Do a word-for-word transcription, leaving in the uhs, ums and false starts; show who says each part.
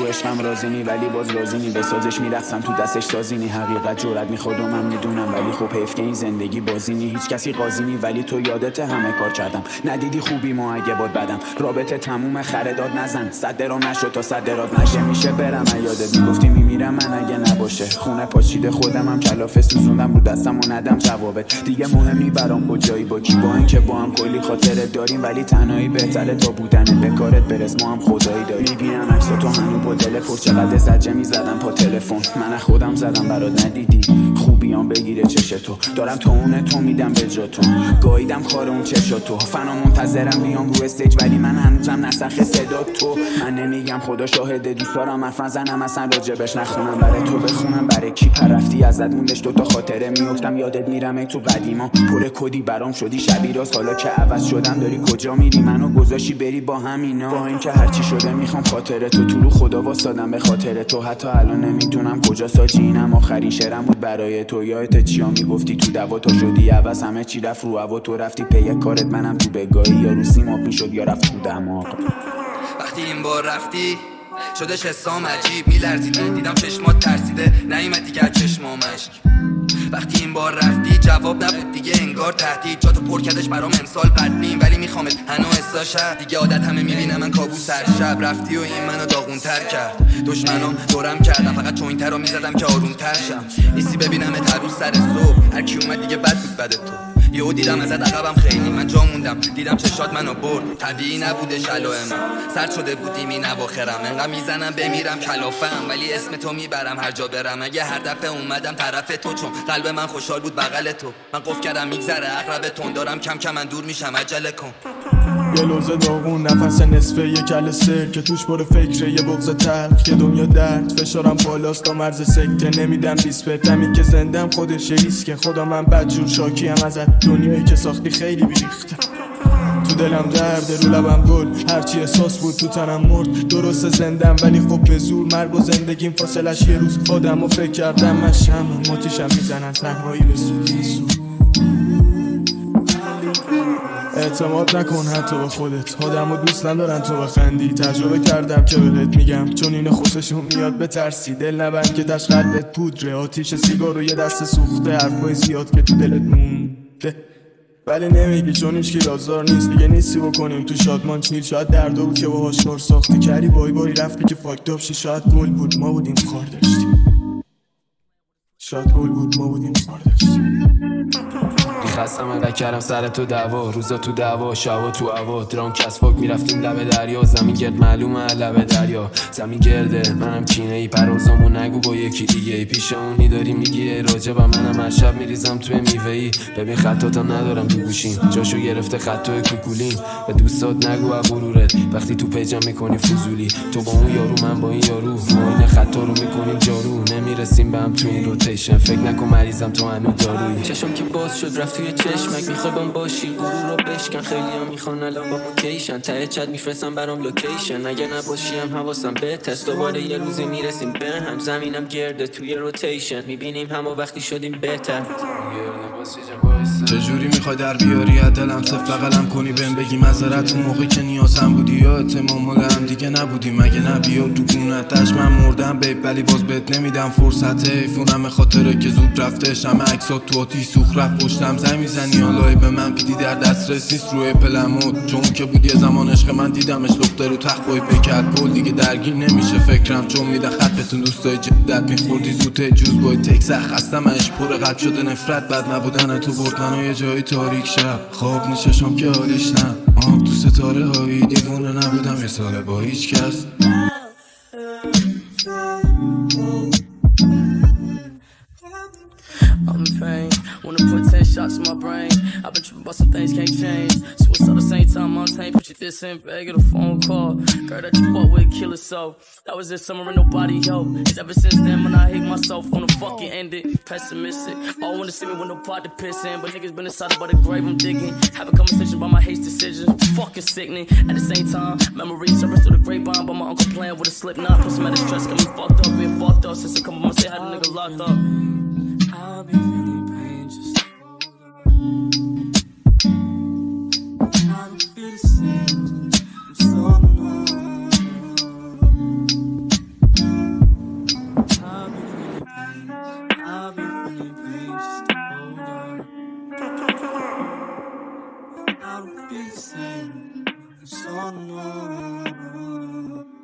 Speaker 1: عشقم رازینی ولی باز رازینی به سازش میرقصم تو دستش سازینی حقیقت جرأت میخواد و من میدونم ولی خب حیف که این زندگی بازینی هیچ کسی قاضینی ولی تو یادت همه کار کردم ندیدی خوبی ما اگه باد بدم رابطه تموم خرداد نزن صد درام نشد تا صد درات نشه میشه برم یادت میگفتی میمیرم من اگه نباشه خونه پاشیده خودم هم کلافه سوزوندم رو دستم و ندم جوابت دیگه مهم نی برام کجایی با کی با اینکه با هم کلی خاطره داریم ولی تنهایی بهتره تا بودن به کارت برس ما هم خدایی داریم میبینم عکس تو هنو با دل پر چقدر زجه میزدم پا تلفن من خودم زدم برات ندیدی خوبیام بگیره چش تو دارم تو اون تو میدم به جا تو گاییدم خار اون چشاتو فنا منتظرم بیام رو استیج ولی من هنوزم نسخ صدا تو من نمیگم خدا شاهده دوست دارم حرف نزنم اصلا راجبش نخونم برای تو بخونم برای کی پرفتی ازت موندش دو تا خاطره میافتم یادت میرم ای تو قدیما پر کدی برام شدی شبی راست حالا که عوض شدم داری کجا میری منو گذاشی بری با همینا با اینکه هرچی شده میخوام خاطره تو تو رو خدا واسادم به خاطر تو حتی الان نمیدونم کجا ساجینم آخرین شعرم بود برای تو یادت چیا میگفتی تو دوا تو شدی عوض همه چی رفت رو هوا تو رفتی پی کارت منم تو بگاهی یا رو سیماب میشد یا رفت تو دماغ
Speaker 2: وقتی این بار رفتی شدش حسام عجیب میلرزیده دیدم چشمات ترسیده نیومدی که چشمام اشک وقتی این بار رفتی جواب نبود دیگه انگار تهدید جاتو پر کردش برام امسال بدبین ولی میخوامت هنو حساشم دیگه عادت همه میبینم من کابوس هر شب رفتی و این منو داغونتر کرد دشمنام دورم کردم فقط چون این ترا میزدم که آرومتر شم نیستی ببینم هر روز سر صبح هر کی اومد دیگه بد بود بد تو یهو دیدم ازت عقبم خیلی من جا موندم دیدم چشات منو برد طبیعی نبودش علائم من سرد شده بودیم این اواخرم انقدر میزنم بمیرم کلافم ولی اسم تو میبرم هر جا برم اگه هر دفعه اومدم طرف تو چون قلب من خوشحال بود بغل تو من قف کردم میگذره عقرب تون دارم کم کم من دور میشم عجله کن
Speaker 3: یه لوزه داغون نفس نصفه یه کل سر که توش پر فکره یه بغض تلخ که دنیا درد فشارم بالاست تا مرز سکته نمیدم بیسپرتمی که زندم خودش ریسکه خدا من بدجور شاکی هم ازت دنیایی که ساختی خیلی بیریخته تو دلم درد رو لبم گل هرچی احساس بود تو تنم مرد درست زندم ولی خب به زور مرگ و زندگیم فاصلش یه روز آدم و فکر کردم من شمم ماتیشم میزنن تنهایی به سود اعتماد نکن حتی به خودت آدمو دوست ندارن تو بخندی تجربه کردم که بهت میگم چون اینو خوششون میاد بترسی دل نبند که دست قلبت پودره آتیش سیگار و یه دست سوخته حرفای زیاد که تو دلت مونده ولی نمیگی چون هیچ کی رازدار نیست دیگه نیستی بکنیم تو شادمان چیل شاید درد بود که باهاش کار ساختی کردی بای بای رفتی که فاکت اپ شی شاید گل بود ما بودیم خار داشتیم شاید گل بود ما بودیم خار داشتیم
Speaker 4: خستم انقدر کردم سر تو دعوا روزا تو دعوا شبا تو هوا درانک از فاک میرفتیم لب دریا زمین گرد معلومه لب دریا زمین گرده منم کینه ای پروازامو نگو با یکی دیگه ای پیشمونی داری میگی راجبم منم هر شب میریزم توی میوه ای ببین خطاتم ندارم تو گوشیم جاشو گرفته خطای کوکولین به دوستات نگو از غرورت وقتی تو پیجم میکنی فضولی تو با اون یارو من با این یارو ما این خطا رو میکنیم جارو نمیرسیم به هم تو این روتیشن فکر نکن مریضم تو هنوز دارویی
Speaker 5: چشم که باز شد رفت توی چشمک میخوای بام باشی غرور رو بشکن خیلی هم میخوان الان با موکیشن ته چت میفرستم برام لوکیشن اگه نباشی هم حواسم به تست دوباره یه روزی میرسیم به هم زمینم گرده توی روتیشن میبینیم همه وقتی شدیم بهتر
Speaker 6: چجوری میخوای در بیاری از دلم صفر قلم کنی بهم بگی معذرت اون موقعی که نیازم بودی یا اعتمام مال هم دیگه نبودی مگه نبیا تو گونتش من مردم بیب ولی باز بهت نمیدم فرصت ایفونم خاطره که زود رفته شمع عکسات تو آتیش سوخت رفت پشتم زنگ میزنی حالا به من پیدی در دسترس نیست روی پلمود چون که بود یه زمان عشق من دیدمش لخته رو تخت بای بکرد پول دیگه درگیر نمیشه فکرم چون میده خط بهتون دوستای جدت میخوردی زوته جوز بای تکس خستم اش پر قلب شده نفرت بد نبودن تو برد منو یه جای تاریک شب خواب نیششم که حالیش نه آه تو ستاره هایی دیوونه نبودم یه ساله با هیچ کس
Speaker 7: I'm in pain, wanna put ten shots in my brain. I've been tripping about some things can't change. Switch at the same time, I'm tank, put your this in bag, get a phone call. Girl that you fuck with, kill it so. That was this summer and nobody helped. It's ever since then when I hate myself, wanna fucking end it. Pessimistic, all wanna see me with no pot to piss in. But niggas been inside by the grave, I'm digging. Having conversation about my hate decisions, fucking sickening. At the same time, memories surface through the grapevine. But my uncle playing with a slip knot. Put some out of stress, got me fucked up, being fucked up. Since a couple months, they had a nigga locked up. I'll be feeling pain just I don't feel the same. I'm so alone.
Speaker 8: I don't feel the same. I'm so numb.